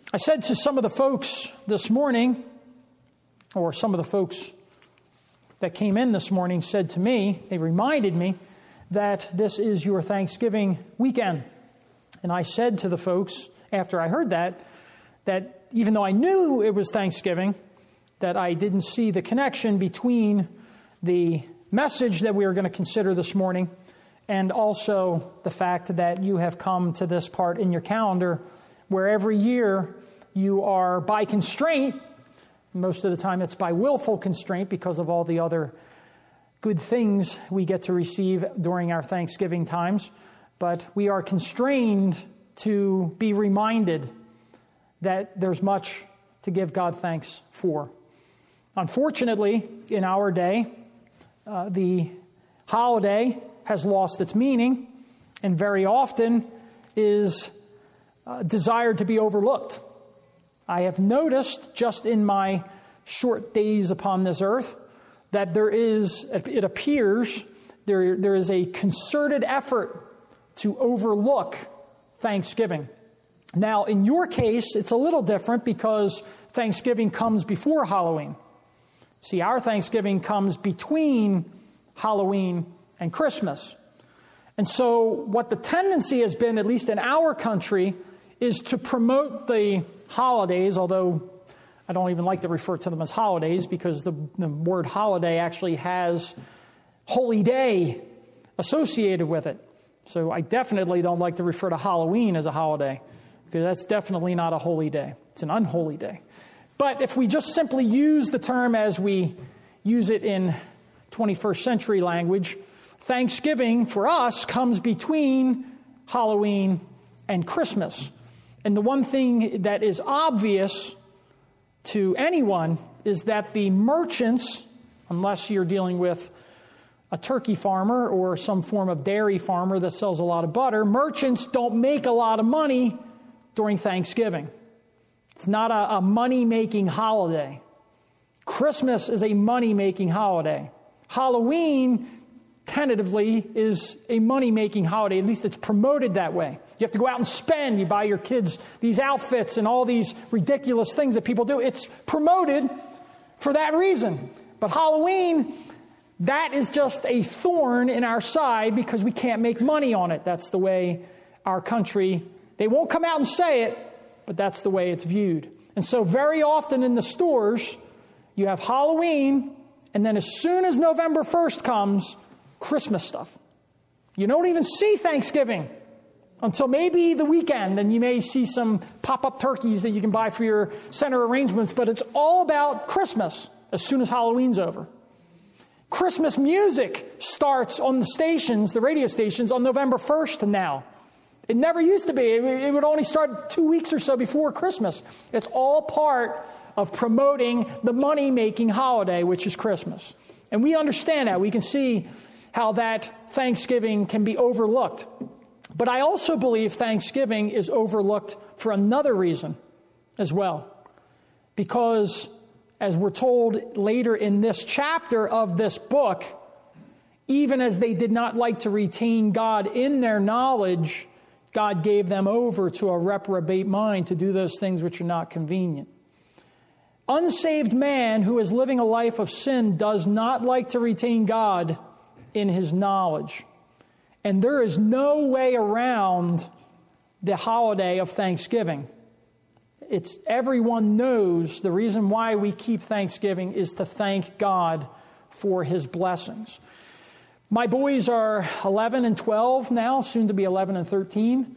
I said to some of the folks this morning, or some of the folks that came in this morning said to me, they reminded me that this is your Thanksgiving weekend. And I said to the folks after I heard that even though I knew it was Thanksgiving, that I didn't see the connection between the message that we are going to consider this morning and also the fact that you have come to this part in your calendar where every year you are by constraint. Most of the time it's by willful constraint because of all the other good things we get to receive during our Thanksgiving times. But we are constrained to be reminded that there's much to give God thanks for. Unfortunately, in our day, the holiday has lost its meaning and very often is desired to be overlooked. I have noticed just in my short days upon this earth that it appears there is a concerted effort to overlook Thanksgiving. Now, in your case, it's a little different because Thanksgiving comes before Halloween. See, our Thanksgiving comes between Halloween and Christmas. And so what the tendency has been, at least in our country, is to promote the holidays, although I don't even like to refer to them as holidays because the word holiday actually has holy day associated with it. So I definitely don't like to refer to Halloween as a holiday because that's definitely not a holy day. It's an unholy day. But if we just simply use the term as we use it in 21st century language, Thanksgiving for us comes between Halloween and Christmas. And the one thing that is obvious to anyone is that the merchants, unless you're dealing with a turkey farmer or some form of dairy farmer that sells a lot of butter, merchants don't make a lot of money during Thanksgiving. It's not a money-making holiday. Christmas is a money-making holiday. Halloween, tentatively, is a money-making holiday. At least it's promoted that way. You have to go out and spend. You buy your kids these outfits and all these ridiculous things that people do. It's promoted for that reason. But Halloween, that is just a thorn in our side because we can't make money on it. That's the way our country, they won't come out and say it, but that's the way it's viewed. And so very often in the stores, you have Halloween, and then as soon as November 1st comes, Christmas stuff. You don't even see Thanksgiving until maybe the weekend, and you may see some pop-up turkeys that you can buy for your center arrangements, but it's all about Christmas as soon as Halloween's over. Christmas music starts on the stations, the radio stations, on November 1st now. It never used to be. It would only start 2 weeks or so before Christmas. It's all part of promoting the money-making holiday, which is Christmas. And we understand that. We can see how that Thanksgiving can be overlooked. But I also believe Thanksgiving is overlooked for another reason as well. Because, as we're told later in this chapter of this book, even as they did not like to retain God in their knowledge, God gave them over to a reprobate mind to do those things which are not convenient. Unsaved man who is living a life of sin does not like to retain God in his knowledge. And there is no way around the holiday of Thanksgiving. Everyone knows the reason why we keep Thanksgiving is to thank God for his blessings. My boys are 11 and 12 now, soon to be 11 and 13.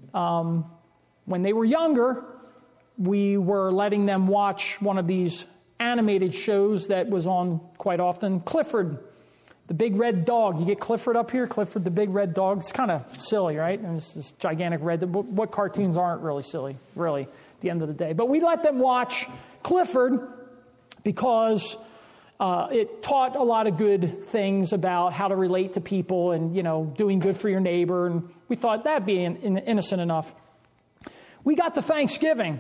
When they were younger, we were letting them watch one of these animated shows that was on quite often, Clifford, the big red dog. You get Clifford up here, Clifford the big red dog. It's kind of silly, right? And it's this gigantic red. What cartoons aren't really silly, really, at the end of the day? But we let them watch Clifford because it taught a lot of good things about how to relate to people and, doing good for your neighbor. And we thought that'd be innocent enough. We got to Thanksgiving,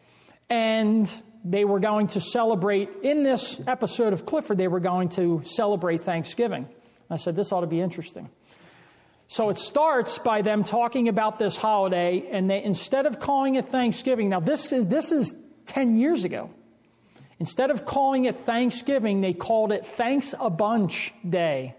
and they were going to celebrate, in this episode of Clifford, they were going to celebrate Thanksgiving. I said, this ought to be interesting. So it starts by them talking about this holiday, and they, instead of calling it Thanksgiving, now this is 10 years ago. Instead of calling it Thanksgiving, they called it Thanks a Bunch Day.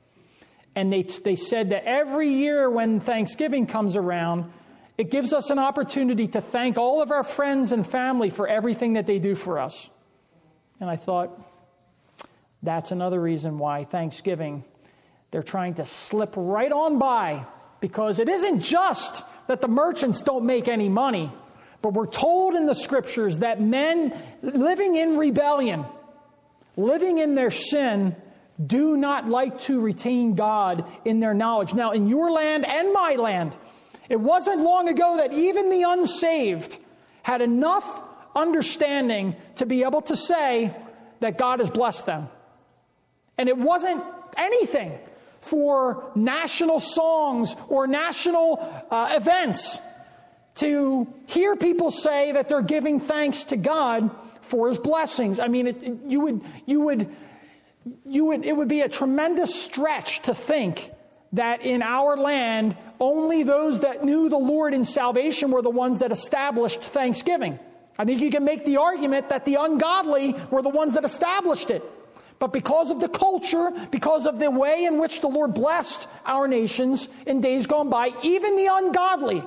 And they said that every year when Thanksgiving comes around, it gives us an opportunity to thank all of our friends and family for everything that they do for us. And I thought, that's another reason why Thanksgiving, they're trying to slip right on by, because it isn't just that the merchants don't make any money, but we're told in the Scriptures that men living in rebellion, living in their sin, do not like to retain God in their knowledge. Now, in your land and my land, it wasn't long ago that even the unsaved had enough understanding to be able to say that God has blessed them. And it wasn't anything for national songs or national events to hear people say that they're giving thanks to God for His blessings. I mean, it would be a tremendous stretch to think that in our land, only those that knew the Lord in salvation were the ones that established Thanksgiving. I think you can make the argument that the ungodly were the ones that established it. But because of the culture, because of the way in which the Lord blessed our nations in days gone by, even the ungodly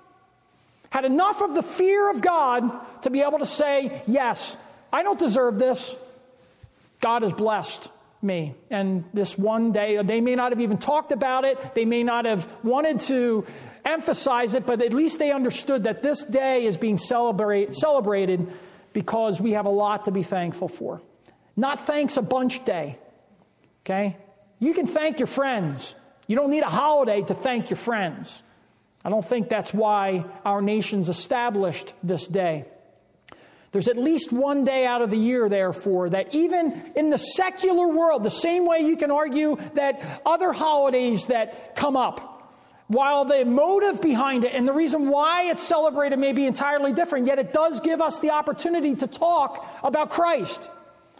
had enough of the fear of God to be able to say, yes, I don't deserve this. God has blessed me. And this one day, they may not have even talked about it. They may not have wanted to emphasize it, but at least they understood that this day is being celebrated because we have a lot to be thankful for. Not Thanks a Bunch Day. Okay? You can thank your friends. You don't need a holiday to thank your friends. I don't think that's why our nation's established this day. There's at least one day out of the year, therefore, that even in the secular world, the same way you can argue that other holidays that come up, while the motive behind it and the reason why it's celebrated may be entirely different, yet it does give us the opportunity to talk about Christ.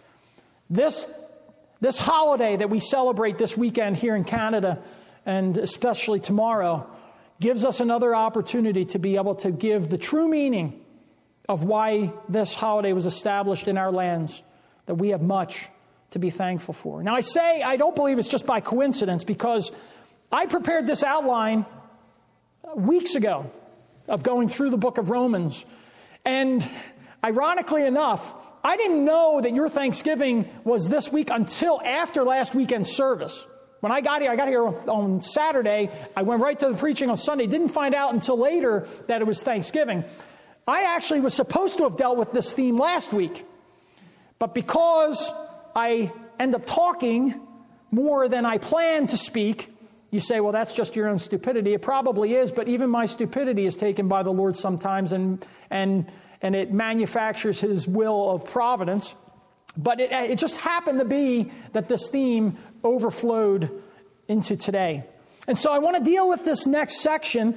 This holiday that we celebrate this weekend here in Canada, and especially tomorrow, gives us another opportunity to be able to give the true meaning of why this holiday was established in our lands, that we have much to be thankful for. Now, I don't believe it's just by coincidence, because I prepared this outline weeks ago of going through the book of Romans. And ironically enough, I didn't know that your Thanksgiving was this week until after last weekend's service. When I got here on Saturday. I went right to the preaching on Sunday. Didn't find out until later that it was Thanksgiving. I actually was supposed to have dealt with this theme last week. But because I end up talking more than I planned to speak, you say, well, that's just your own stupidity. It probably is, but even my stupidity is taken by the Lord sometimes, and it manufactures His will of providence. But it just happened to be that this theme overflowed into today. And so I want to deal with this next section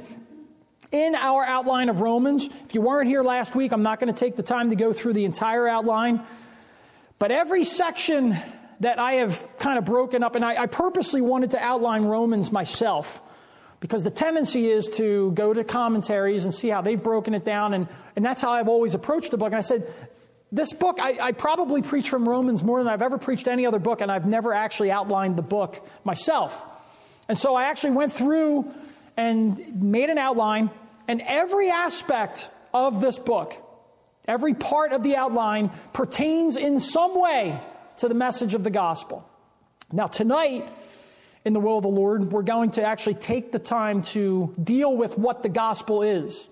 in our outline of Romans. If you weren't here last week, I'm not going to take the time to go through the entire outline. But every section that I have kind of broken up, and I purposely wanted to outline Romans myself, because the tendency is to go to commentaries and see how they've broken it down, and that's how I've always approached the book. And I said, this book, I probably preach from Romans more than I've ever preached any other book, and I've never actually outlined the book myself. And so I actually went through and made an outline, and every aspect of this book, every part of the outline pertains in some way to the message of the gospel. Now tonight, in the will of the Lord, we're going to actually take the time to deal with what the gospel is.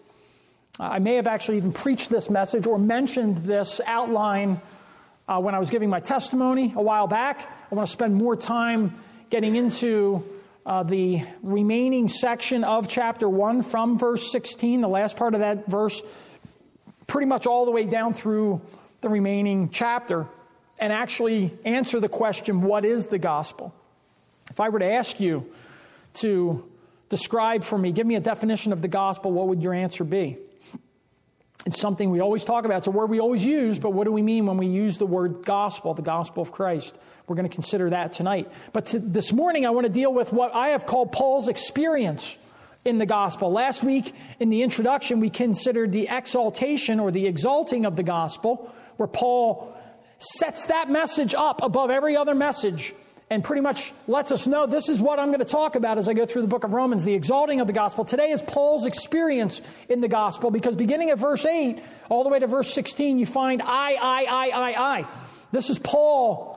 I may have actually even preached this message or mentioned this outline when I was giving my testimony a while back. I want to spend more time getting into the remaining section of chapter 1 from verse 16, the last part of that verse, pretty much all the way down through the remaining chapter, and actually answer the question, what is the gospel? If I were to ask you to describe for me, give me a definition of the gospel, what would your answer be? It's something we always talk about. It's a word we always use, but what do we mean when we use the word gospel, the gospel of Christ? We're going to consider that tonight. But this morning, I want to deal with what I have called Paul's experience in the gospel. Last week, in the introduction, we considered the exaltation or the exalting of the gospel, where Paul sets that message up above every other message and pretty much lets us know this is what I'm going to talk about as I go through the book of Romans, the exalting of the gospel. Today is Paul's experience in the gospel, because beginning at verse 8 all the way to verse 16, you find I. This is Paul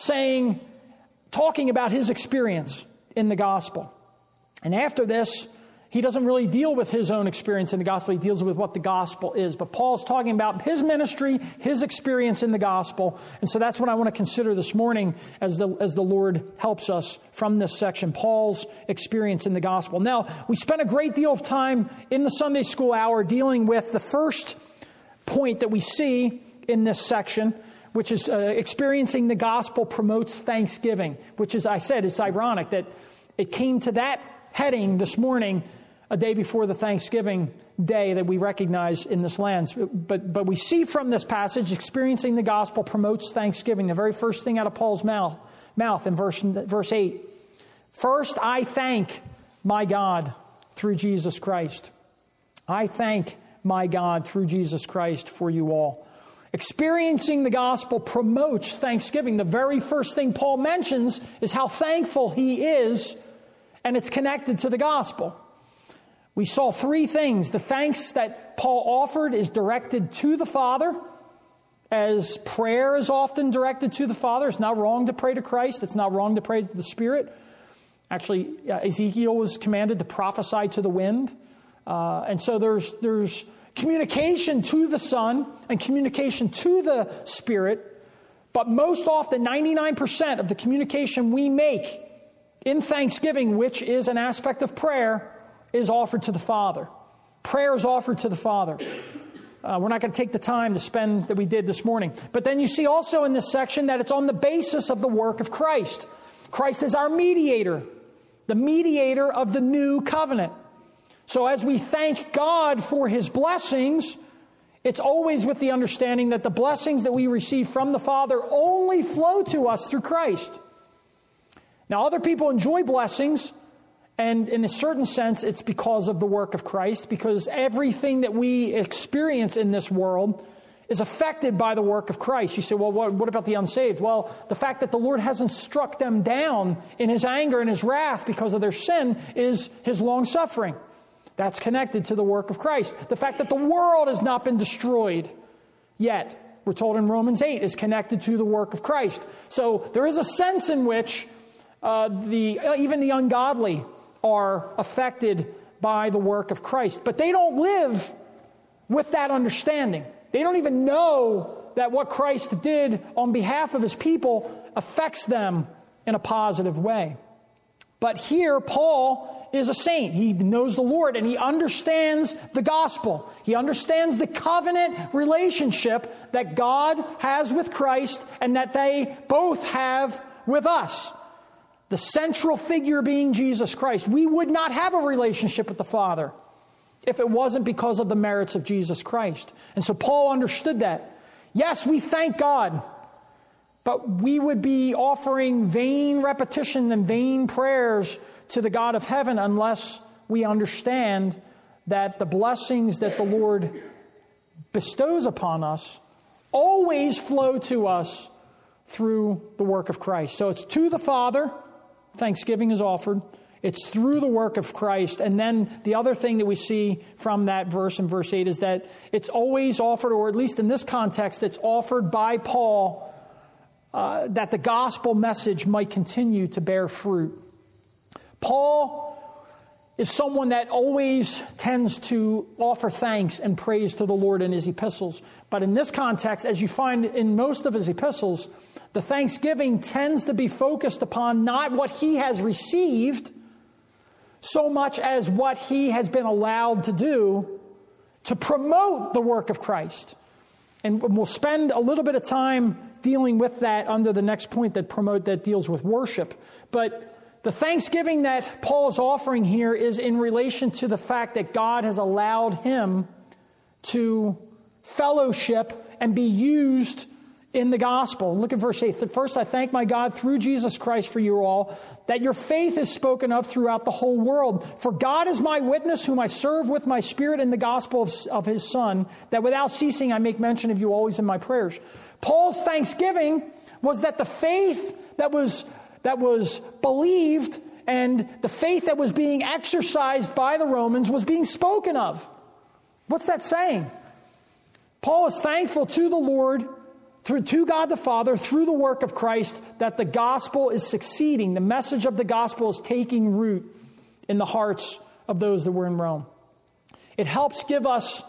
talking about his experience in the gospel. And after this, he doesn't really deal with his own experience in the gospel. He deals with what the gospel is. But Paul's talking about his ministry, his experience in the gospel. And so that's what I want to consider this morning as the Lord helps us from this section, Paul's experience in the gospel. Now, we spent a great deal of time in the Sunday school hour dealing with the first point that we see in this section, which is experiencing the gospel promotes thanksgiving, which is, I said, it's ironic that it came to that heading this morning, a day before the Thanksgiving day that we recognize in this land. But we see from this passage, experiencing the gospel promotes thanksgiving. The very first thing out of Paul's mouth in verse 8. First, I thank my God through Jesus Christ. I thank my God through Jesus Christ for you all. Experiencing the gospel promotes thanksgiving. The very first thing Paul mentions is how thankful he is, and it's connected to the gospel. We saw three things. The thanks that Paul offered is directed to the Father, as prayer is often directed to the Father. It's not wrong to pray to Christ. It's not wrong to pray to the Spirit. Actually, Ezekiel was commanded to prophesy to the wind. And so there's communication to the Son and communication to the Spirit. But most often, 99% of the communication we make in thanksgiving, which is an aspect of prayer, is offered to the Father. Prayer is offered to the Father. We're not going to take the time to spend that we did this morning. But then you see also in this section that it's on the basis of the work of Christ. Christ is our mediator, the mediator of the new covenant. So as we thank God for His blessings, it's always with the understanding that the blessings that we receive from the Father only flow to us through Christ. Now, other people enjoy blessings, and in a certain sense, it's because of the work of Christ, because everything that we experience in this world is affected by the work of Christ. You say, well, what about the unsaved? Well, the fact that the Lord hasn't struck them down in His anger and His wrath because of their sin is His long-suffering. That's connected to the work of Christ. The fact that the world has not been destroyed yet, we're told in Romans 8, is connected to the work of Christ. So there is a sense in which even the ungodly are affected by the work of Christ. But they don't live with that understanding. They don't even know that what Christ did on behalf of His people affects them in a positive way. But here, Paul is a saint. He knows the Lord and he understands the gospel. He understands the covenant relationship that God has with Christ and that they both have with us. The central figure being Jesus Christ. We would not have a relationship with the Father if it wasn't because of the merits of Jesus Christ. And so Paul understood that. Yes, we thank God, but we would be offering vain repetition and vain prayers to the God of heaven unless we understand that the blessings that the Lord bestows upon us always flow to us through the work of Christ. So it's to the Father. Thanksgiving is offered. It's through the work of Christ. And then the other thing that we see from that verse in verse 8 is that it's always offered, or at least in this context, it's offered by Paul that the gospel message might continue to bear fruit. Paul is someone that always tends to offer thanks and praise to the Lord in his epistles. But in this context, as you find in most of his epistles, the thanksgiving tends to be focused upon not what he has received so much as what he has been allowed to do to promote the work of Christ. And we'll spend a little bit of time dealing with that under the next point that deals with worship. But the thanksgiving that Paul is offering here is in relation to the fact that God has allowed him to fellowship and be used in the gospel. Look at verse 8. First, I thank my God through Jesus Christ for you all, that your faith is spoken of throughout the whole world. For God is my witness, whom I serve with my spirit in the gospel of his Son, that without ceasing I make mention of you always in my prayers. Paul's thanksgiving was that the faith that was believed and the faith that was being exercised by the Romans was being spoken of. What's that saying? Paul is thankful to the Lord, to God the Father, through the work of Christ, that the gospel is succeeding. The message of the gospel is taking root in the hearts of those that were in Rome. It helps give us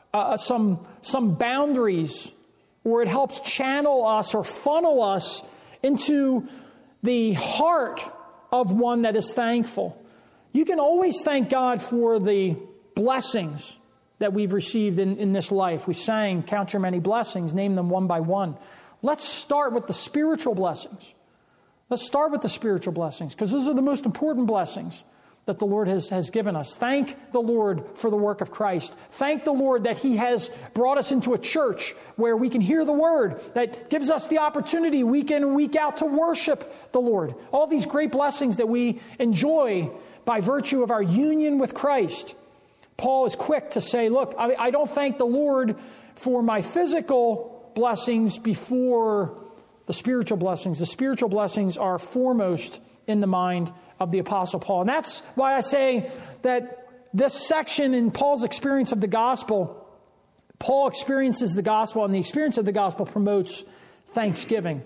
some boundaries, or it helps channel us or funnel us into the heart of one that is thankful. You can always thank God for the blessings that we've received in this life. We sang, count your many blessings, name them one by one. Let's start with the spiritual blessings. Let's start with the spiritual blessings, because those are the most important blessings that the Lord has given us. Thank the Lord for the work of Christ. Thank the Lord that he has brought us into a church where we can hear the word, that gives us the opportunity week in and week out to worship the Lord. All these great blessings that we enjoy by virtue of our union with Christ. Paul is quick to say, look, I don't thank the Lord for my physical blessings before the spiritual blessings. The spiritual blessings are foremost in the mind of the Apostle Paul. And that's why I say that this section in Paul's experience of the gospel, Paul experiences the gospel, and the experience of the gospel promotes thanksgiving.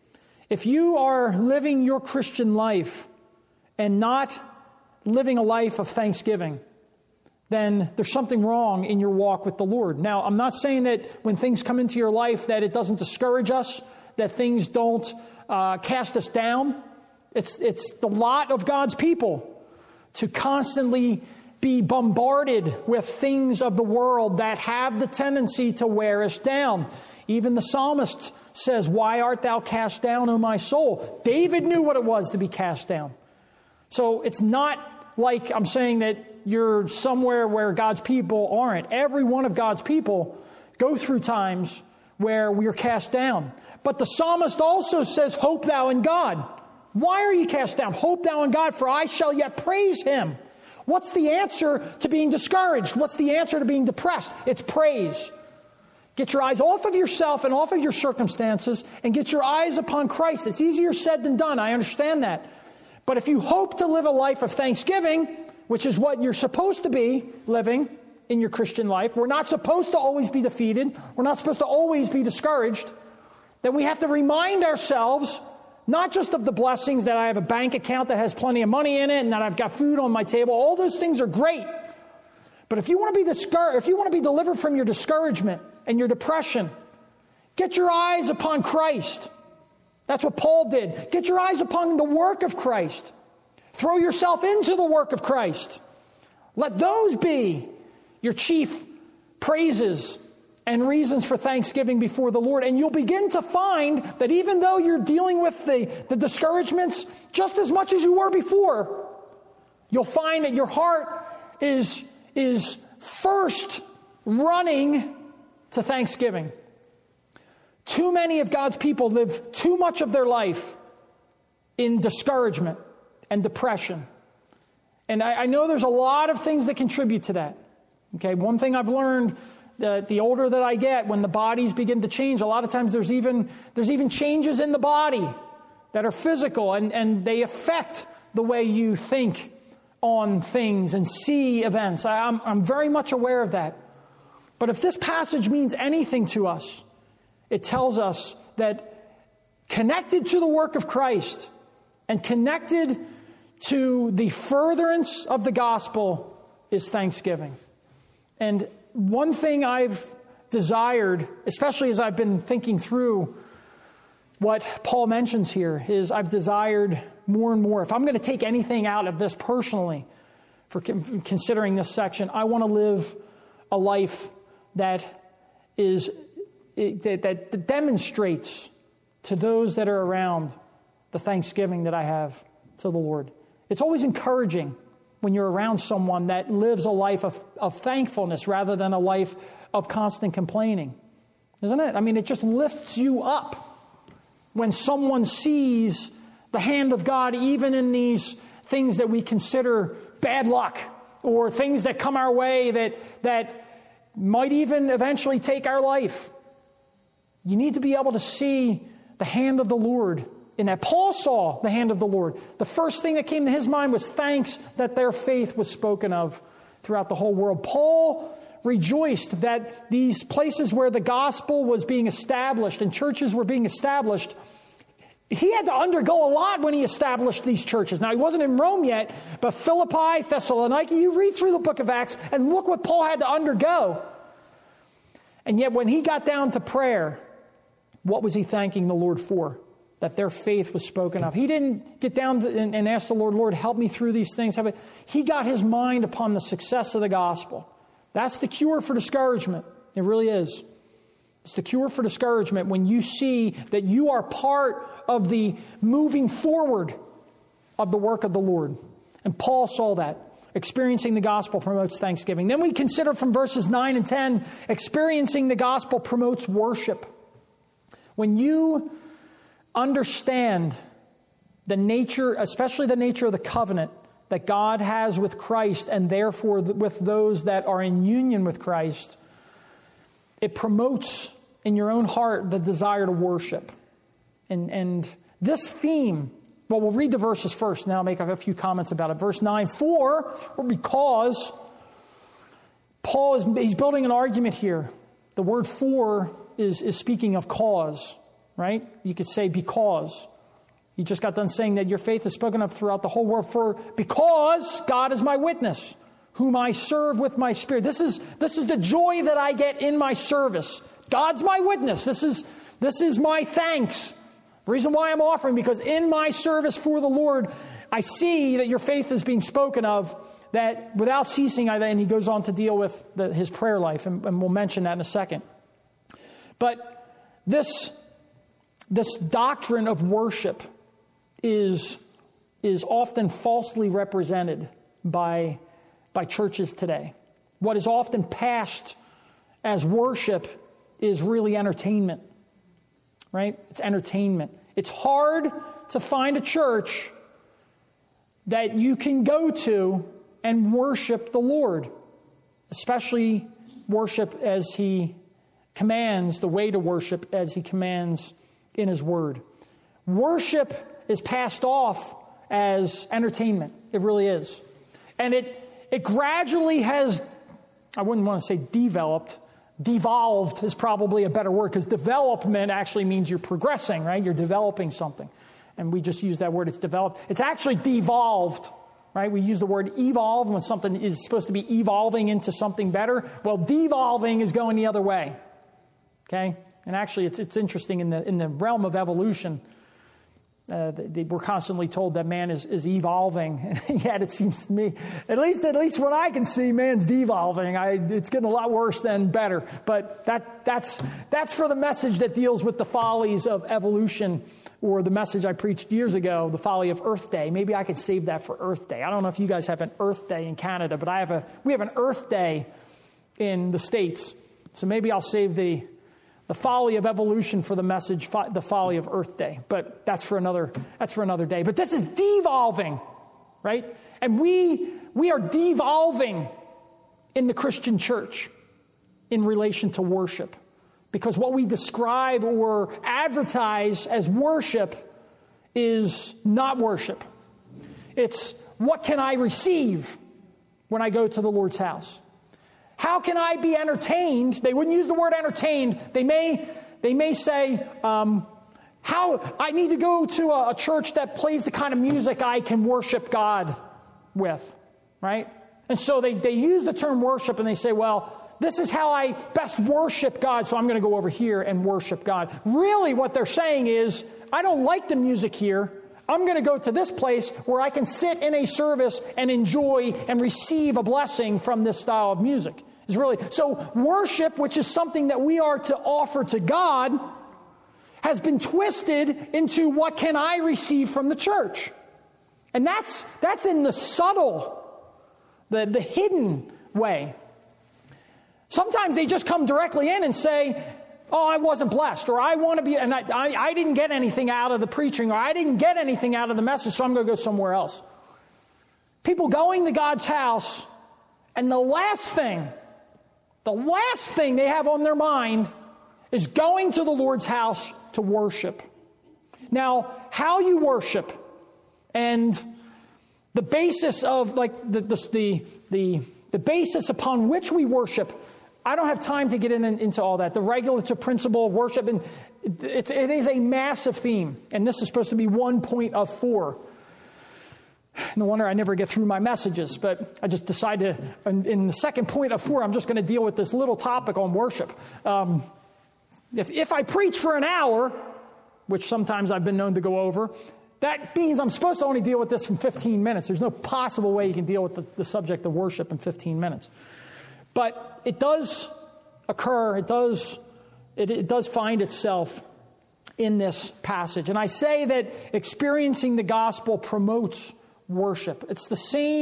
If you are living your Christian life and not living a life of thanksgiving, then there's something wrong in your walk with the Lord. Now, I'm not saying that when things come into your life that it doesn't discourage us, that things don't cast us down. It's the lot of God's people to constantly be bombarded with things of the world that have the tendency to wear us down. Even the psalmist says, why art thou cast down, O my soul? David knew what it was to be cast down. So it's not like I'm saying that you're somewhere where God's people aren't. Every one of God's people go through times where we are cast down. But the psalmist also says, hope thou in God. Why are you cast down? Hope thou in God, for I shall yet praise him. What's the answer to being discouraged? What's the answer to being depressed? It's praise. Get your eyes off of yourself and off of your circumstances and get your eyes upon Christ. It's easier said than done. I understand that. But if you hope to live a life of thanksgiving, which is what you're supposed to be living in your Christian life, we're not supposed to always be defeated. We're not supposed to always be discouraged. Then we have to remind ourselves not just of the blessings that I have a bank account that has plenty of money in it and that I've got food on my table. All those things are great. But if you want to be discouraged, if you want to be delivered from your discouragement and your depression, get your eyes upon Christ. That's what Paul did. Get your eyes upon the work of Christ. Throw yourself into the work of Christ. Let those be your chief praises and reasons for thanksgiving before the Lord. And you'll begin to find that even though you're dealing with the discouragements just as much as you were before, you'll find that your heart is first running to thanksgiving. Too many of God's people live too much of their life in discouragement and depression. And I know there's a lot of things that contribute to that. Okay, one thing I've learned, the older that I get, when the bodies begin to change, a lot of times there's even changes in the body that are physical, and they affect the way you think on things and see events. I'm very much aware of that. But if this passage means anything to us, it tells us that connected to the work of Christ and connected to the furtherance of the gospel is thanksgiving. And one thing I've desired, especially as I've been thinking through what Paul mentions here, is I've desired more and more. If I'm going to take anything out of this personally, for considering this section, I want to live a life that demonstrates to those that are around the thanksgiving that I have to the Lord. It's always encouraging when you're around someone that lives a life of thankfulness rather than a life of constant complaining, isn't it? I mean, it just lifts you up when someone sees the hand of God even in these things that we consider bad luck or things that come our way that might even eventually take our life. You need to be able to see the hand of the Lord in that. Paul saw the hand of the Lord. The first thing that came to his mind was thanks that their faith was spoken of throughout the whole world. Paul rejoiced that these places where the gospel was being established and churches were being established, he had to undergo a lot when he established these churches. Now, he wasn't in Rome yet, but Philippi, Thessalonica, you read through the book of Acts and look what Paul had to undergo. And yet when he got down to prayer, what was he thanking the Lord for? That their faith was spoken of. He didn't get down and ask the Lord, Lord, help me through these things. He got his mind upon the success of the gospel. That's the cure for discouragement. It really is. It's the cure for discouragement when you see that you are part of the moving forward of the work of the Lord. And Paul saw that. Experiencing the gospel promotes thanksgiving. Then we consider from verses 9 and 10, experiencing the gospel promotes worship. When you understand the nature, especially the nature of the covenant that God has with Christ and therefore with those that are in union with Christ, it promotes in your own heart the desire to worship. And this theme, well, we'll read the verses first, and then I'll make a few comments about it. Verse 9, for, or because, he's building an argument here. The word for is speaking of cause, right? You could say because. You just got done saying that your faith is spoken of throughout the whole world. Because God is my witness, whom I serve with my spirit. This is the joy that I get in my service. God's my witness. This is my thanks. The reason why I'm offering, because in my service for the Lord, I see that your faith is being spoken of, that without ceasing, and he goes on to deal with his prayer life, and we'll mention that in a second. But this doctrine of worship is often falsely represented by churches today. What is often passed as worship is really entertainment, right? It's entertainment. It's hard to find a church that you can go to and worship the Lord, especially worship as he commands, the way to worship as he commands in his word. Worship is passed off as entertainment. It really is. And it gradually has, I wouldn't want to say devolved is probably a better word, because development actually means you're progressing, right? You're developing something. And we just use that word, it's developed. It's actually devolved, right? We use the word evolve when something is supposed to be evolving into something better. Well, devolving is going the other way, okay? And actually, it's interesting in the realm of evolution. We're constantly told that man is evolving, and yet it seems to me, at least what I can see, man's devolving. It's getting a lot worse than better. But that's for the message that deals with the follies of evolution, or the message I preached years ago, the folly of Earth Day. Maybe I could save that for Earth Day. I don't know if you guys have an Earth Day in Canada, but we have an Earth Day in the States. So maybe I'll save the folly of evolution for the message, the folly of Earth Day. But that's for another day. But this is devolving, right? And we are devolving in the Christian church in relation to worship. Because what we describe or advertise as worship is not worship. It's what can I receive when I go to the Lord's house? How can I be entertained? They wouldn't use the word entertained. They may say, how I need to go to a church that plays the kind of music I can worship God with, right? And so they use the term worship, and they say, well, this is how I best worship God, so I'm going to go over here and worship God. Really, what they're saying is, I don't like the music here. I'm going to go to this place where I can sit in a service and enjoy and receive a blessing from this style of music. It's really, so worship, which is something that we are to offer to God, has been twisted into what can I receive from the church. And that's in the subtle, the hidden way. Sometimes they just come directly in and say, oh, I wasn't blessed, or I want to be, and I didn't get anything out of the preaching, or I didn't get anything out of the message, so I'm going to go somewhere else. People going to God's house, and the last thing they have on their mind is going to the Lord's house to worship. Now, how you worship and the basis of the basis upon which we worship, I don't have time to get into all that. The regulative principle of worship, and it is a massive theme, and this is supposed to be 1 point of 4. No wonder I never get through my messages, but I just decided in the second point of 4, I'm just going to deal with this little topic on worship. If I preach for an hour, which sometimes I've been known to go over, that means I'm supposed to only deal with this in 15 minutes. There's no possible way you can deal with the subject of worship in 15 minutes. But it does occur, it does find itself in this passage. And I say that experiencing the gospel promotes worship. It's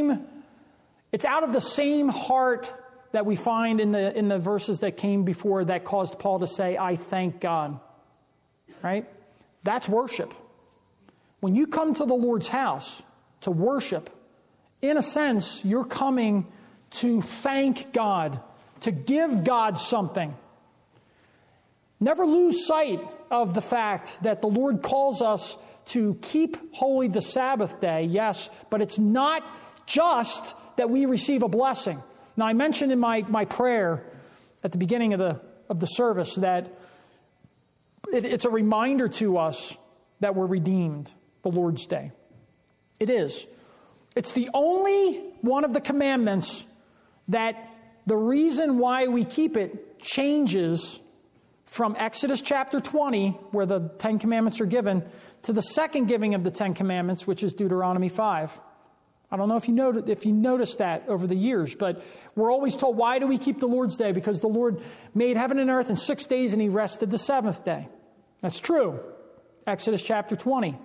out of the same heart that we find in the verses that came before that caused Paul to say, I thank God. Right? That's worship. When you come to the Lord's house to worship, in a sense, you're coming to thank God, to give God something. Never lose sight of the fact that the Lord calls us to keep holy the Sabbath day, yes, but it's not just that we receive a blessing. Now, I mentioned in my prayer at the beginning of the service that it's a reminder to us that we're redeemed, the Lord's Day. It is. It's the only one of the commandments that the reason why we keep it changes from Exodus chapter 20, where the Ten Commandments are given, to the second giving of the Ten Commandments, which is Deuteronomy 5. I don't know if you noticed that over the years, but we're always told, why do we keep the Lord's Day? Because the Lord made heaven and earth in 6 days and He rested the seventh day. That's true. Exodus chapter 20.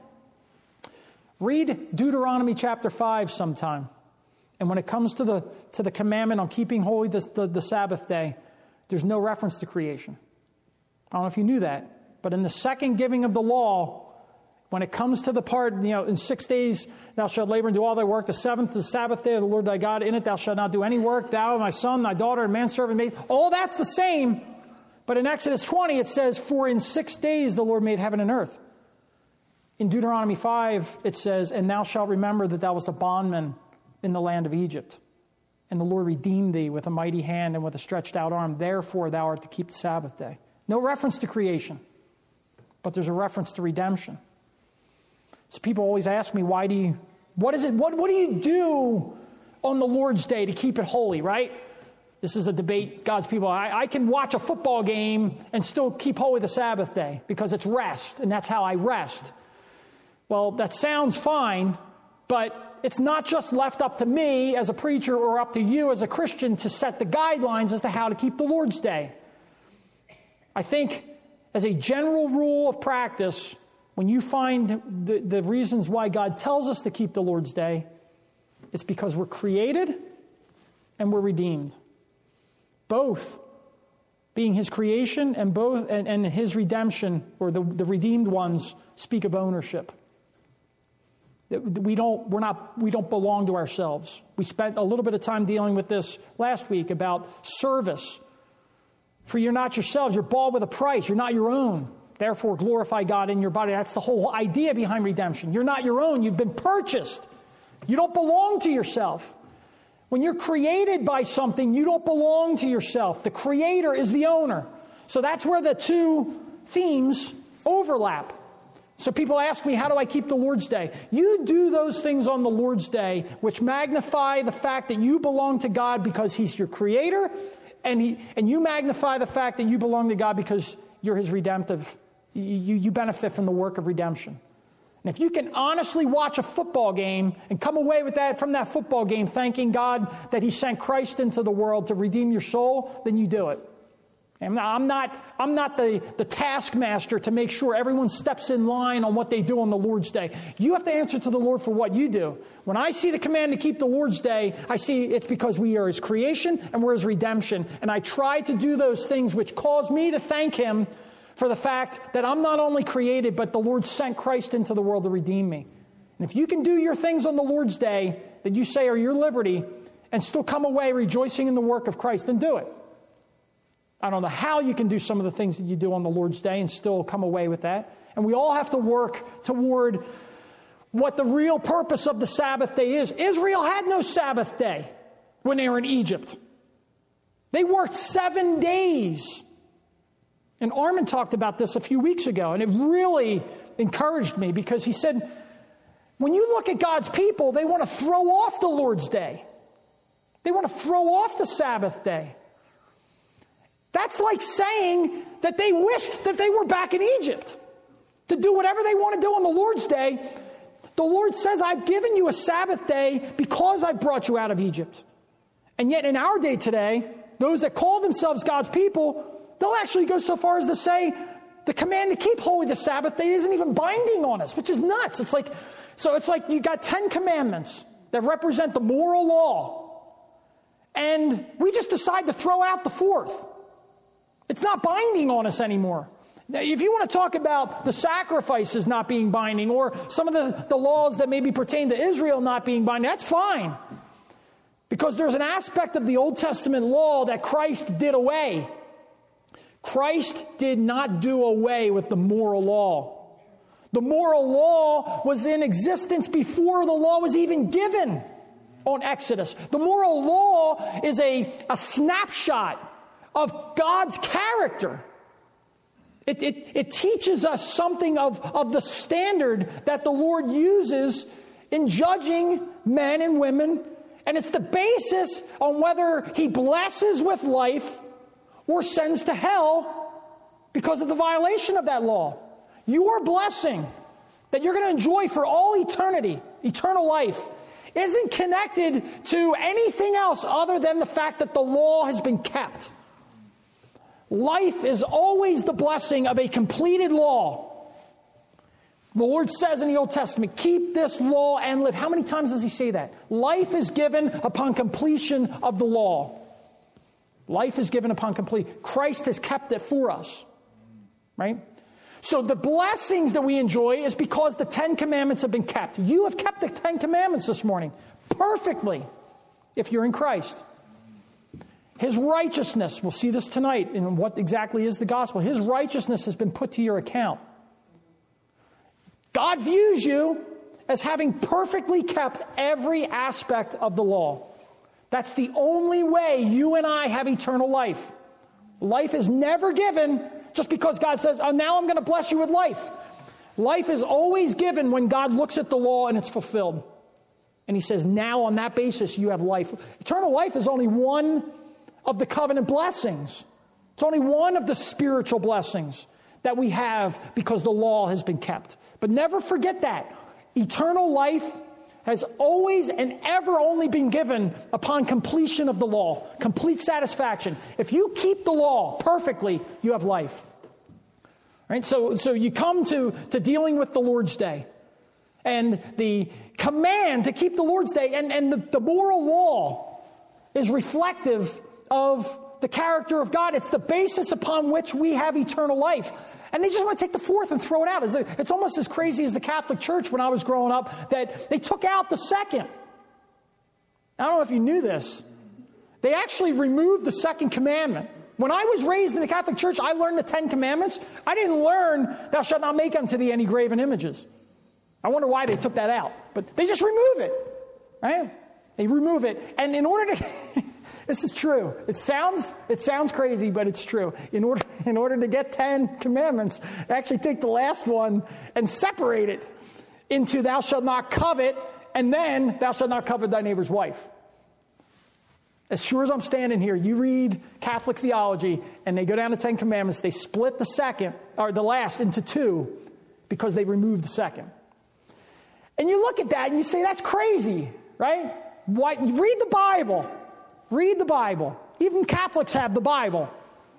Read Deuteronomy chapter 5 sometime. And when it comes to the commandment on keeping holy the Sabbath day, there's no reference to creation. I don't know if you knew that. But in the second giving of the law, when it comes to the part, in 6 days thou shalt labor and do all thy work. The seventh is the Sabbath day of the Lord thy God. In it thou shalt not do any work. Thou, my son, thy daughter, and manservant, maid. All that's the same. But in Exodus 20 it says, for in 6 days the Lord made heaven and earth. In Deuteronomy 5 it says, and thou shalt remember that thou wast a bondman in the land of Egypt. And the Lord redeemed thee with a mighty hand and with a stretched out arm. Therefore thou art to keep the Sabbath day. No reference to creation, but there's a reference to redemption. So people always ask me, what do you do on the Lord's Day to keep it holy, right? This is a debate, God's people. I can watch a football game and still keep holy the Sabbath day because it's rest, and that's how I rest. Well, that sounds fine, but it's not just left up to me as a preacher or up to you as a Christian to set the guidelines as to how to keep the Lord's Day. I think as a general rule of practice, when you find the reasons why God tells us to keep the Lord's Day, it's because we're created and we're redeemed. Both being His creation and His redemption, or the redeemed ones, speak of ownership. We don't belong to ourselves. We spent a little bit of time dealing with this last week about service. For you're not yourselves, you're bought with a price, you're not your own. Therefore glorify God in your body. That's the whole idea behind redemption. You're not your own, you've been purchased. You don't belong to yourself. When you're created by something, you don't belong to yourself. The Creator is the owner. So that's where the two themes overlap. So people ask me, how do I keep the Lord's Day? You do those things on the Lord's Day which magnify the fact that you belong to God because He's your Creator, and you magnify the fact that you belong to God because you're His redemptive. You benefit from the work of redemption. And if you can honestly watch a football game and come away with that from that football game thanking God that He sent Christ into the world to redeem your soul, then you do it. I'm not the taskmaster to make sure everyone steps in line on what they do on the Lord's Day. You have to answer to the Lord for what you do. When I see the command to keep the Lord's Day, I see it's because we are His creation and we're His redemption. And I try to do those things which cause me to thank Him for the fact that I'm not only created, but the Lord sent Christ into the world to redeem me. And if you can do your things on the Lord's Day that you say are your liberty and still come away rejoicing in the work of Christ, then do it. I don't know how you can do some of the things that you do on the Lord's Day and still come away with that. And we all have to work toward what the real purpose of the Sabbath day is. Israel had no Sabbath day when they were in Egypt. They worked 7 days. And Armin talked about this a few weeks ago, and it really encouraged me because he said, when you look at God's people, they want to throw off the Lord's Day. They want to throw off the Sabbath day. That's like saying that they wished that they were back in Egypt to do whatever they want to do on the Lord's Day. The Lord says, I've given you a Sabbath day because I've brought you out of Egypt. And yet in our day today, those that call themselves God's people, they'll actually go so far as to say the command to keep holy the Sabbath day isn't even binding on us, which is nuts. It's like you got 10 commandments that represent the moral law, and we just decide to throw out the fourth. It's not binding on us anymore. Now, if you want to talk about the sacrifices not being binding or some of the laws that maybe pertain to Israel not being binding, that's fine. Because there's an aspect of the Old Testament law that Christ did away. Christ did not do away with the moral law. The moral law was in existence before the law was even given on Exodus. The moral law is a snapshot of God's character. It teaches us something of the standard that the Lord uses in judging men and women, and it's the basis on whether He blesses with life or sends to hell because of the violation of that law. Your blessing that you're going to enjoy for all eternity, eternal life, isn't connected to anything else other than the fact that the law has been kept. Life is always the blessing of a completed law. The Lord says in the Old Testament, keep this law and live. How many times does He say that? Life is given upon completion of the law. Life is given upon complete. Christ has kept it for us. Right? So the blessings that we enjoy is because the 10 Commandments have been kept. You have kept the 10 Commandments this morning perfectly if you're in Christ. His righteousness, we'll see this tonight in what exactly is the gospel. His righteousness has been put to your account. God views you as having perfectly kept every aspect of the law. That's the only way you and I have eternal life. Life is never given just because God says, oh, now I'm going to bless you with life. Life is always given when God looks at the law and it's fulfilled. And He says, now on that basis you have life. Eternal life is only one of the covenant blessings. It's only one of the spiritual blessings that we have because the law has been kept. But never forget that. Eternal life has always and ever only been given upon completion of the law. Complete satisfaction. If you keep the law perfectly, you have life. Right? So you come to dealing with the Lord's Day. And the command to keep the Lord's Day and the moral law is reflective of the character of God. It's the basis upon which we have eternal life. And they just want to take the fourth and throw it out. It's almost as crazy as the Catholic Church when I was growing up, that they took out the second. I don't know if you knew this. They actually removed the second commandment. When I was raised in the Catholic Church, I learned the 10 Commandments. I didn't learn, thou shalt not make unto thee any graven images. I wonder why they took that out. But they just remove it, right? They remove it. And in order to... This is true. It sounds crazy, but it's true. In order to get 10 commandments, actually take the last one and separate it into thou shalt not covet, and then thou shalt not covet thy neighbor's wife. As sure as I'm standing here, you read Catholic theology, and they go down to 10 commandments. They split the second, or the last, into two because they removed the second. And you look at that and you say, that's crazy, right? Why? Read the Bible. Read the Bible. Even Catholics have the Bible.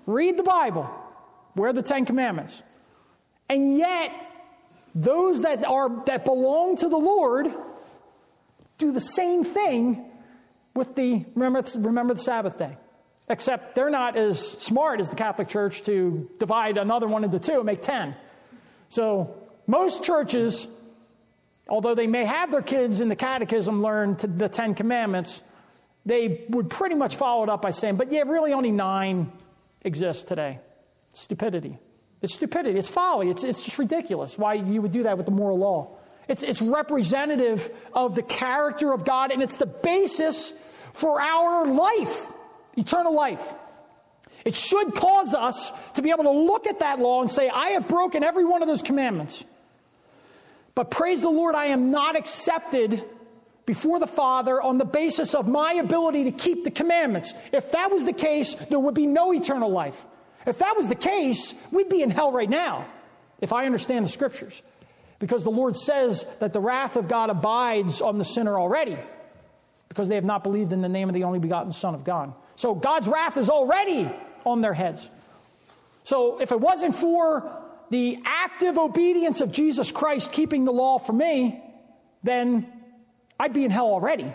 read the Bible, wear the Ten Commandments. And yet, those that belong to the Lord do the same thing with the remember the Sabbath day. Except they're not as smart as the Catholic Church to divide another one into two and make 10. So most churches, although they may have their kids in the catechism learn the 10 Commandments, they would pretty much follow it up by saying, but yeah, really only 9 exist today. Stupidity. It's stupidity. It's folly. It's just ridiculous why you would do that with the moral law. It's representative of the character of God, and it's the basis for our life, eternal life. It should cause us to be able to look at that law and say, I have broken every one of those commandments. But praise the Lord, I am not accepted before the Father on the basis of my ability to keep the commandments. If that was the case, there would be no eternal life. If that was the case, we'd be in hell right now, if I understand the Scriptures. Because the Lord says that the wrath of God abides on the sinner already, because they have not believed in the name of the only begotten Son of God. So God's wrath is already on their heads. So if it wasn't for the active obedience of Jesus Christ keeping the law for me, then I'd be in hell already.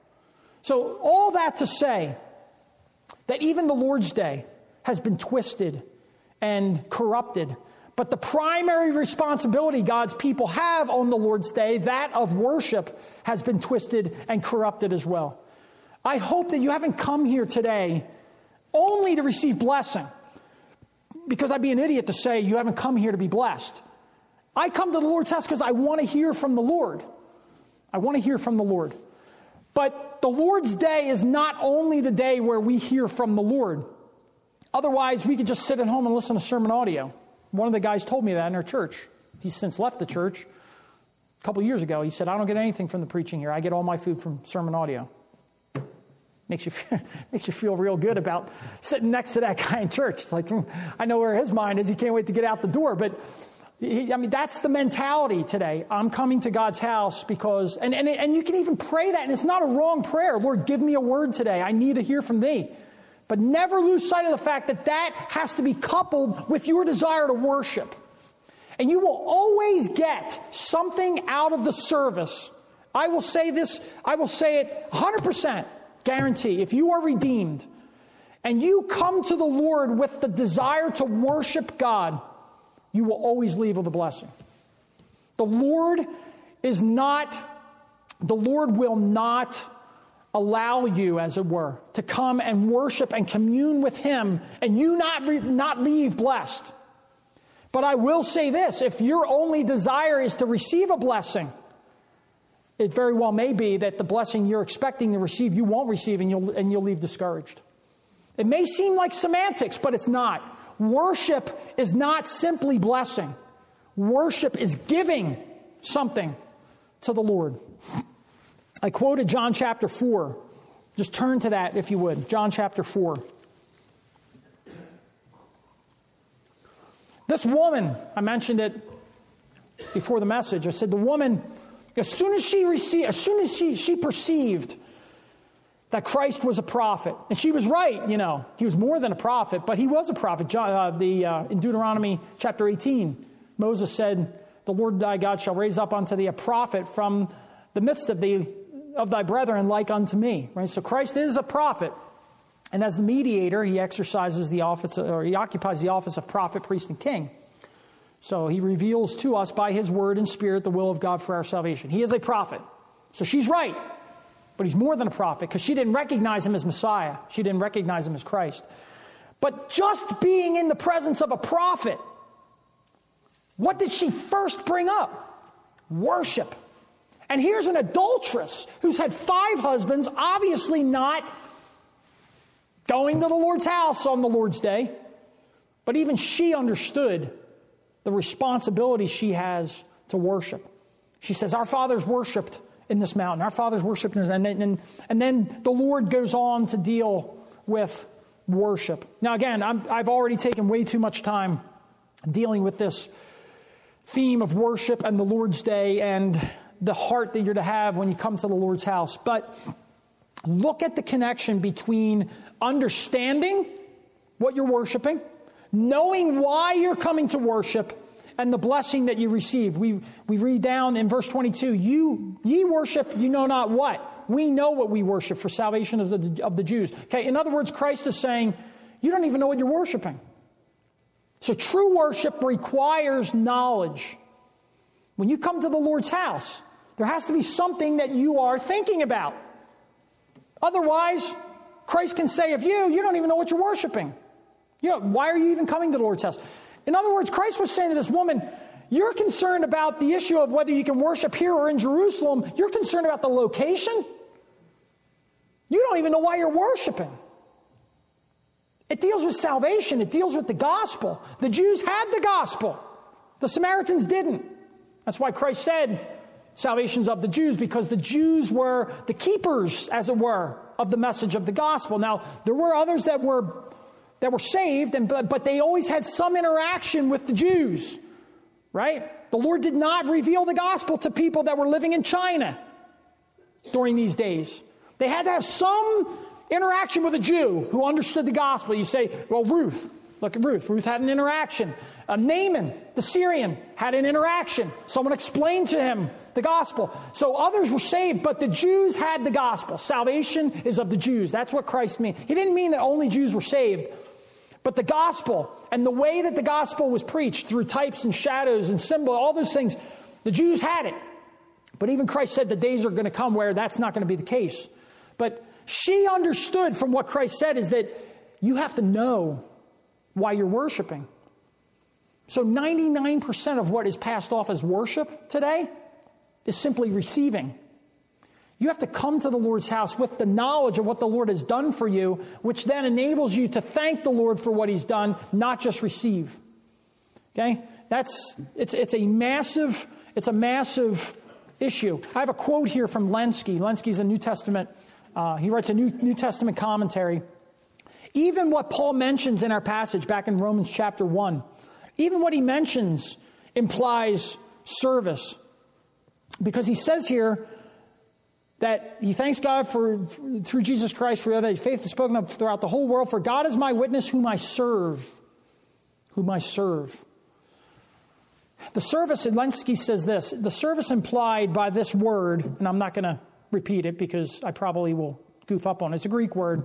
So all that to say that even the Lord's Day has been twisted and corrupted. But the primary responsibility God's people have on the Lord's Day, that of worship, has been twisted and corrupted as well. I hope that you haven't come here today only to receive blessing, because I'd be an idiot to say you haven't come here to be blessed. I come to the Lord's house because I want to hear from the Lord. I want to hear from the Lord. But the Lord's Day is not only the day where we hear from the Lord. Otherwise, we could just sit at home and listen to sermon audio. One of the guys told me that in our church. He's since left the church a couple of years ago. He said, I don't get anything from the preaching here. I get all my food from sermon audio. Makes you feel real good about sitting next to that guy in church. It's like, I know where his mind is. He can't wait to get out the door. But that's the mentality today. I'm coming to God's house because, and you can even pray that, and it's not a wrong prayer. Lord, give me a word today. I need to hear from thee. But never lose sight of the fact that that has to be coupled with your desire to worship. And you will always get something out of the service. I will say this, I will say it 100%, guarantee. If you are redeemed and you come to the Lord with the desire to worship God, you will always leave with a blessing. The Lord will not allow you, as it were, to come and worship and commune with Him and you not leave blessed. But I will say this, if your only desire is to receive a blessing, it very well may be that the blessing you're expecting to receive, you won't receive, and you'll leave discouraged. It may seem like semantics, but it's not. Worship is not simply blessing. Worship is giving something to the Lord. I quoted John chapter 4. Just turn to that if you would. John chapter 4. This woman, I mentioned it before the message. I said the woman, as soon as she perceived that Christ was a prophet, and she was right, he was more than a prophet, but he was a prophet. In Deuteronomy chapter 18, Moses said, the Lord thy God shall raise up unto thee a prophet from the midst of thy brethren like unto me. Right? So Christ is a prophet. And as the mediator, he occupies the office of prophet, priest, and king. So he reveals to us by his word and spirit the will of God for our salvation. He is a prophet. So she's right. But he's more than a prophet because she didn't recognize him as Messiah. She didn't recognize him as Christ. But just being in the presence of a prophet, what did she first bring up? Worship. And here's an adulteress who's had 5 husbands, obviously not going to the Lord's house on the Lord's Day. But even she understood the responsibility she has to worship. She says, our fathers worshipped in this mountain. Our fathers worshipped in this. And then the Lord goes on to deal with worship. Now again, I've already taken way too much time dealing with this theme of worship and the Lord's Day and the heart that you're to have when you come to the Lord's house. But look at the connection between understanding what you're worshiping, knowing why you're coming to worship, and the blessing that you receive. We read down in verse 22, ye worship, you know not what. We know what we worship, for salvation is of the Jews. Okay, in other words, Christ is saying, you don't even know what you're worshiping. So true worship requires knowledge. When you come to the Lord's house, there has to be something that you are thinking about. Otherwise, Christ can say of you, you don't even know what you're worshiping. Why are you even coming to the Lord's house? In other words, Christ was saying to this woman, you're concerned about the issue of whether you can worship here or in Jerusalem. You're concerned about the location. You don't even know why you're worshiping. It deals with salvation. It deals with the gospel. The Jews had the gospel. The Samaritans didn't. That's why Christ said, salvation's of the Jews, because the Jews were the keepers, as it were, of the message of the gospel. Now, there were others that were saved, but they always had some interaction with the Jews, right? The Lord did not reveal the gospel to people that were living in China during these days. They had to have some interaction with a Jew who understood the gospel. You say, well, Ruth. Look at Ruth. Ruth had an interaction. Naaman, the Syrian, had an interaction. Someone explained to him the gospel. So others were saved, but the Jews had the gospel. Salvation is of the Jews. That's what Christ means. He didn't mean that only Jews were saved, but the gospel and the way that the gospel was preached through types and shadows and symbols, all those things, the Jews had it. But even Christ said the days are going to come where that's not going to be the case. But she understood from what Christ said is that you have to know why you're worshiping. So 99% of what is passed off as worship today is simply receiving. You have to come to the Lord's house with the knowledge of what the Lord has done for you, which then enables you to thank the Lord for what He's done, not just receive. Okay? It's a massive issue. I have a quote here from Lenski. Lenski's a New Testament. He writes a New Testament commentary. Even what Paul mentions in our passage back in Romans chapter 1, even what he mentions implies service. Because he says here that he thanks God through Jesus Christ for that faith is spoken of throughout the whole world. For God is my witness whom I serve. Whom I serve. The service, Lenski says this, the service implied by this word, and I'm not going to repeat it because I probably will goof up on it. It's a Greek word.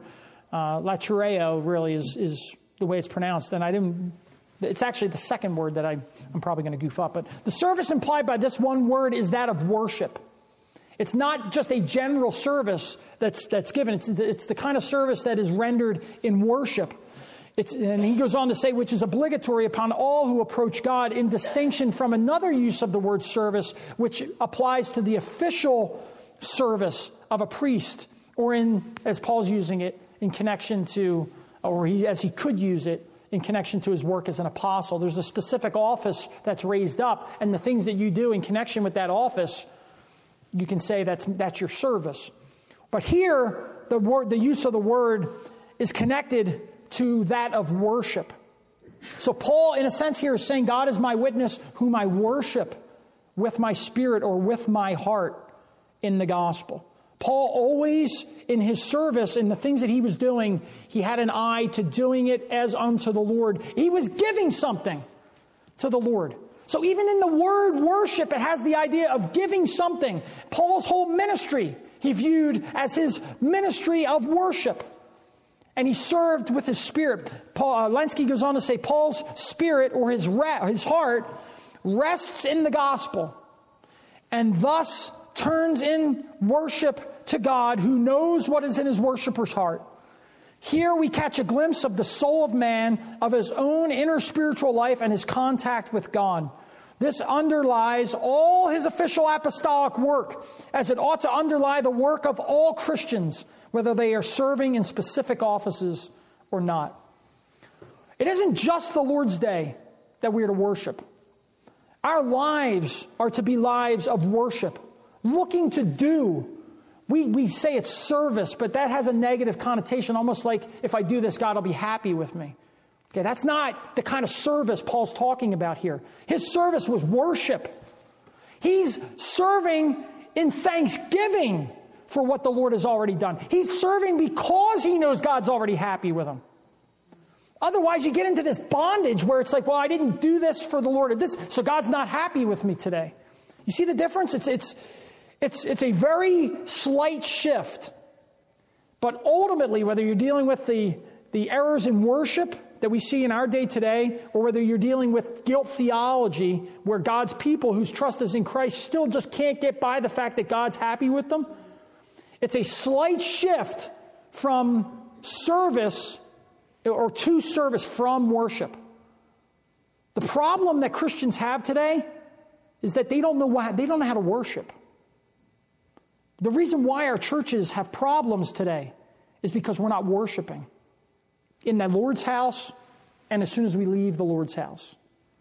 Latureo really is the way it's pronounced. And it's actually the second word that I'm probably going to goof up. But the service implied by this one word is that of worship. It's not just a general service that's given. It's the kind of service that is rendered in worship. And he goes on to say, which is obligatory upon all who approach God, in distinction from another use of the word service, which applies to the official service of a priest, or as Paul's using it, in connection to, as he could use it, in connection to his work as an apostle. There's a specific office that's raised up, and the things that you do in connection with that office, you can say that's your service. But here, the use of the word is connected to that of worship. So Paul, in a sense here, is saying, God is my witness whom I worship with my spirit or with my heart in the gospel. Paul always, in his service, in the things that he was doing, he had an eye to doing it as unto the Lord. He was giving something to the Lord. So even in the word worship, it has the idea of giving something. Paul's whole ministry, he viewed as his ministry of worship. And he served with his spirit. Lenski goes on to say, Paul's spirit or his heart rests in the gospel and thus turns in worship to God, who knows what is in his worshiper's heart. Here we catch a glimpse of the soul of man, of his own inner spiritual life and his contact with God. This underlies all his official apostolic work, as it ought to underlie the work of all Christians, whether they are serving in specific offices or not. It isn't just the Lord's Day that we are to worship. Our lives are to be lives of worship, looking to do. We say it's service, but that has a negative connotation, almost like if I do this, God will be happy with me. Okay, that's not the kind of service Paul's talking about here. His service was worship. He's serving in thanksgiving for what the Lord has already done. He's serving because he knows God's already happy with him. Otherwise, you get into this bondage where it's like, well, I didn't do this for the Lord, so God's not happy with me today. You see the difference? It's a very slight shift. But ultimately, whether you're dealing with the errors in worship that we see in our day today, or whether you're dealing with guilt theology, where God's people whose trust is in Christ still just can't get by the fact that God's happy with them, it's a slight shift from service or to service from worship. The problem that Christians have today is that they don't know how to worship. The reason why our churches have problems today is because we're not worshiping in the Lord's house and as soon as we leave the Lord's house.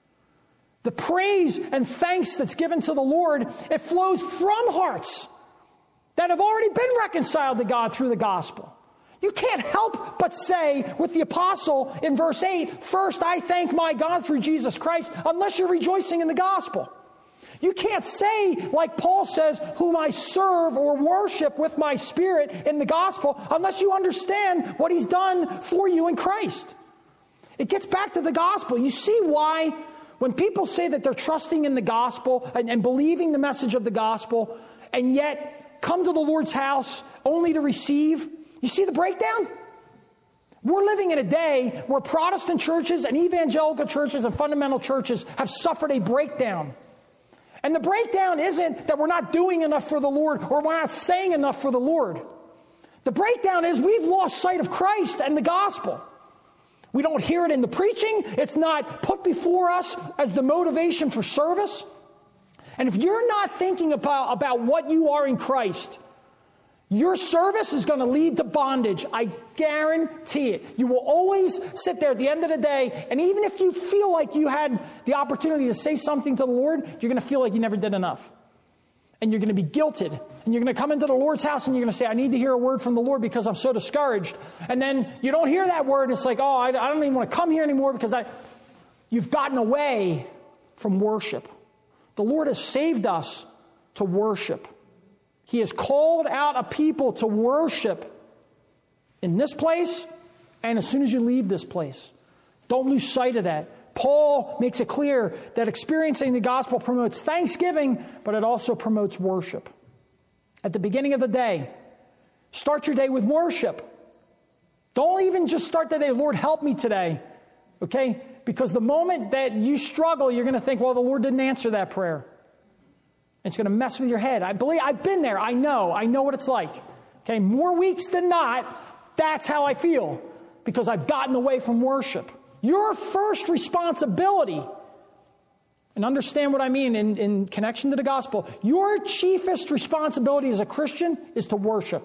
The praise and thanks that's given to the Lord, it flows from hearts that have already been reconciled to God through the gospel. You can't help but say with the apostle in verse 8, first I thank my God through Jesus Christ, unless you're rejoicing in the gospel. You can't say, like Paul says, whom I serve or worship with my spirit in the gospel, unless you understand what he's done for you in Christ. It gets back to the gospel. You see why when people say that they're trusting in the gospel and believing the message of the gospel, and yet come to the Lord's house only to receive, you see the breakdown? We're living in a day where Protestant churches and evangelical churches and fundamental churches have suffered a breakdown. And the breakdown isn't that we're not doing enough for the Lord or we're not saying enough for the Lord. The breakdown is we've lost sight of Christ and the gospel. We don't hear it in the preaching. It's not put before us as the motivation for service. And if you're not thinking about what you are in Christ, your service is going to lead to bondage. I guarantee it. You will always sit there at the end of the day, and even if you feel like you had the opportunity to say something to the Lord, you're going to feel like you never did enough. And you're going to be guilted. And you're going to come into the Lord's house and you're going to say, I need to hear a word from the Lord because I'm so discouraged. And then you don't hear that word. And it's like, oh, I don't even want to come here anymore because you've gotten away from worship. The Lord has saved us to worship. He has called out a people to worship in this place and as soon as you leave this place. Don't lose sight of that. Paul makes it clear that experiencing the gospel promotes thanksgiving, but it also promotes worship. At the beginning of the day, start your day with worship. Don't even just start the day, Lord, help me today. Okay? Because the moment that you struggle, you're going to think, well, the Lord didn't answer that prayer. It's going to mess with your head. I've been there. I know what it's like. Okay, more weeks than not, that's how I feel because I've gotten away from worship. Your first responsibility, and understand what I mean in connection to the gospel, your chiefest responsibility as a Christian is to worship.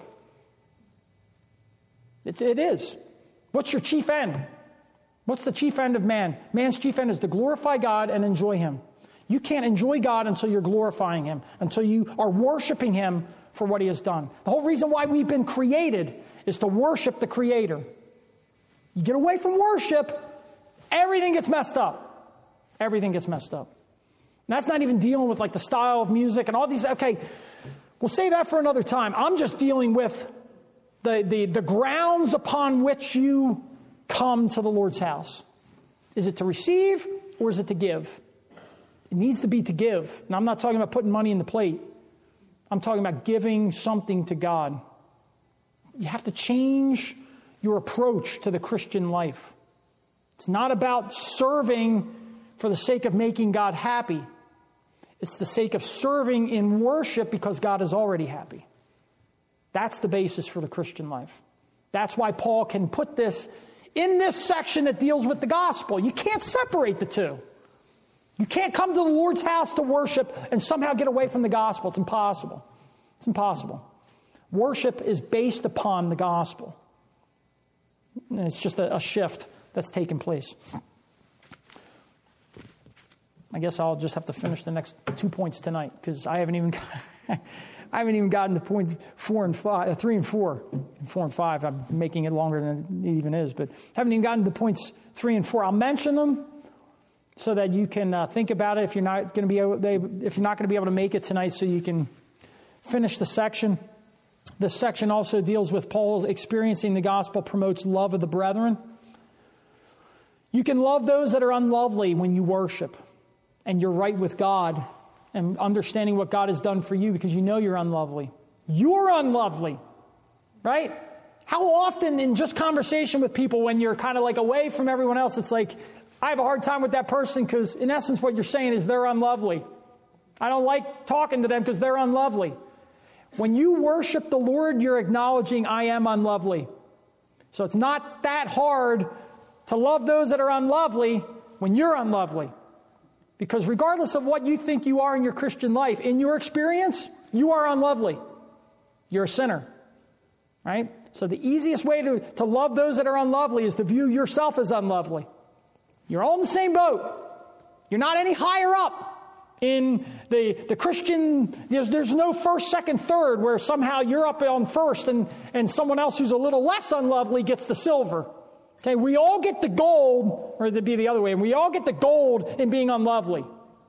It is. What's your chief end? What's the chief end of man? Man's chief end is to glorify God and enjoy Him. You can't enjoy God until you're glorifying Him, until you are worshiping Him for what He has done. The whole reason why we've been created is to worship the Creator. You get away from worship, everything gets messed up. Everything gets messed up. And that's not even dealing with like the style of music and all these. Okay, we'll save that for another time. I'm just dealing with the grounds upon which you come to the Lord's house. Is it to receive or is it to give? It needs to be to give. And I'm not talking about putting money in the plate. I'm talking about giving something to God. You have to change your approach to the Christian life. It's not about serving for the sake of making God happy. It's the sake of serving in worship because God is already happy. That's the basis for the Christian life. That's why Paul can put this in this section that deals with the gospel. You can't separate the two. You can't come to the Lord's house to worship and somehow get away from the gospel. It's impossible. It's impossible. Worship is based upon the gospel. And it's just a shift that's taken place. I guess I'll just have to finish the next 2 points tonight because I haven't even gotten to point 3 and 4. 4 and 5, I'm making it longer than it even is, but haven't even gotten to points 3 and 4. I'll mention them so that you can think about it if you're not going to be able to make it tonight, so you can finish the section. This section also deals with Paul's experiencing the gospel promotes love of the brethren. You can love those that are unlovely when you worship and you're right with God and understanding what God has done for you because you know you're unlovely. You're unlovely, right? How often in just conversation with people when you're kind of like away from everyone else, it's like, I have a hard time with that person because in essence what you're saying is they're unlovely. I don't like talking to them because they're unlovely. When you worship the Lord, you're acknowledging I am unlovely. So it's not that hard to love those that are unlovely when you're unlovely. Because regardless of what you think you are in your Christian life, in your experience, you are unlovely. You're a sinner. Right? So the easiest way to love those that are unlovely is to view yourself as unlovely. You're all in the same boat. You're not any higher up in the Christian. There's no first, second, third where somehow you're up on first and someone else who's a little less unlovely gets the silver. Okay, we all get the gold, or it'd be the other way, and we all get the gold in being unlovely.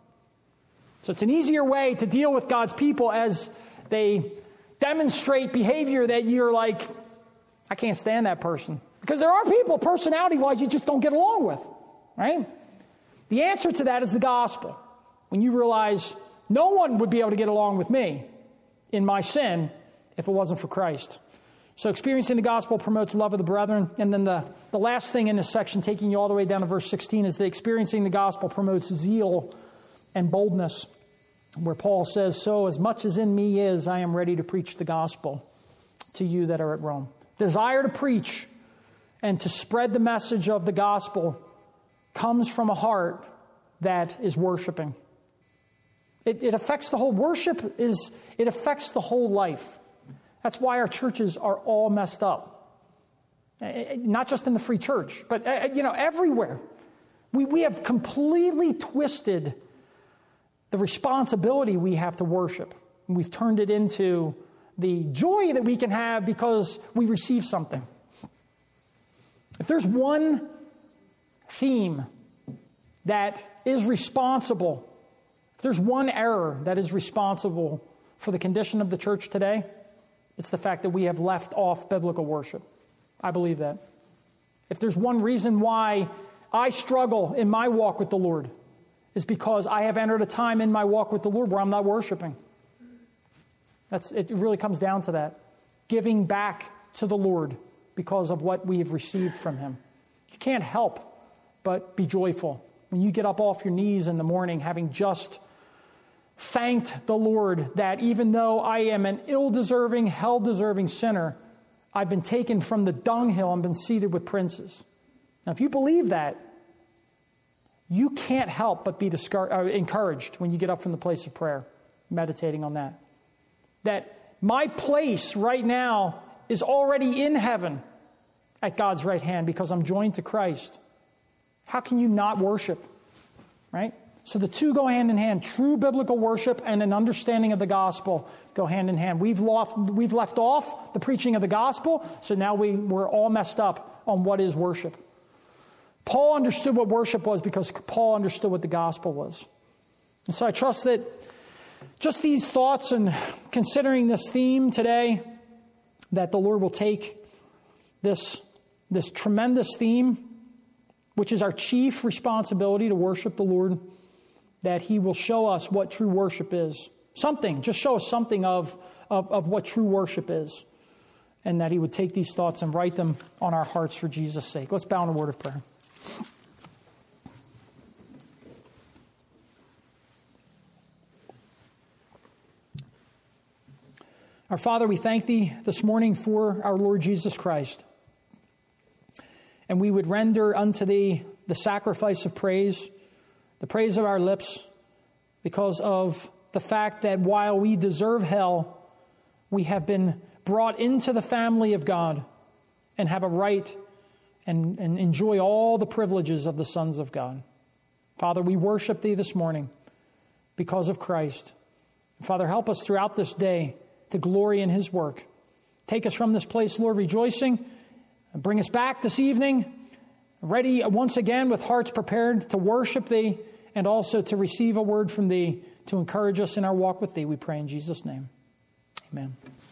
So it's an easier way to deal with God's people as they demonstrate behavior that you're like, I can't stand that person. Because there are people, personality-wise, you just don't get along with, right? The answer to that is the gospel. When you realize no one would be able to get along with me in my sin if it wasn't for Christ. So experiencing the gospel promotes love of the brethren. And then the last thing in this section, taking you all the way down to verse 16, is that experiencing the gospel promotes zeal and boldness. Where Paul says, so as much as in me is, I am ready to preach the gospel to you that are at Rome. Desire to preach and to spread the message of the gospel comes from a heart that is worshiping. It affects the whole worship. It affects the whole life. That's why our churches are all messed up. Not just in the free church, but everywhere. We have completely twisted the responsibility we have to worship. And we've turned it into the joy that we can have because we receive something. If there's one theme that is responsible, if there's one error that is responsible for the condition of the church today, it's the fact that we have left off biblical worship. I believe that. If there's one reason why I struggle in my walk with the Lord, is because I have entered a time in my walk with the Lord where I'm not worshiping. It really comes down to that. Giving back to the Lord because of what we have received from Him. You can't help but be joyful when you get up off your knees in the morning having just thanked the Lord that even though I am an ill-deserving, hell-deserving sinner, I've been taken from the dunghill and been seated with princes. Now, if you believe that, you can't help but be encouraged when you get up from the place of prayer, meditating on that. That my place right now is already in heaven at God's right hand because I'm joined to Christ. How can you not worship? Right? So the two go hand in hand. True biblical worship and an understanding of the gospel go hand in hand. We've left off the preaching of the gospel, so now we're all messed up on what is worship. Paul understood what worship was because Paul understood what the gospel was. And so I trust that just these thoughts and considering this theme today, that the Lord will take this tremendous theme, which is our chief responsibility to worship the Lord, that He will show us what true worship is. Just show us something of what true worship is. And that He would take these thoughts and write them on our hearts for Jesus' sake. Let's bow in a word of prayer. Our Father, we thank Thee this morning for our Lord Jesus Christ. And we would render unto Thee the sacrifice of praise, the praise of our lips, because of the fact that while we deserve hell, we have been brought into the family of God and have a right and enjoy all the privileges of the sons of God. Father, we worship Thee this morning because of Christ. Father, help us throughout this day to glory in His work. Take us from this place, Lord, rejoicing, and bring us back this evening, ready once again with hearts prepared to worship Thee and also to receive a word from Thee to encourage us in our walk with Thee. We pray in Jesus' name. Amen.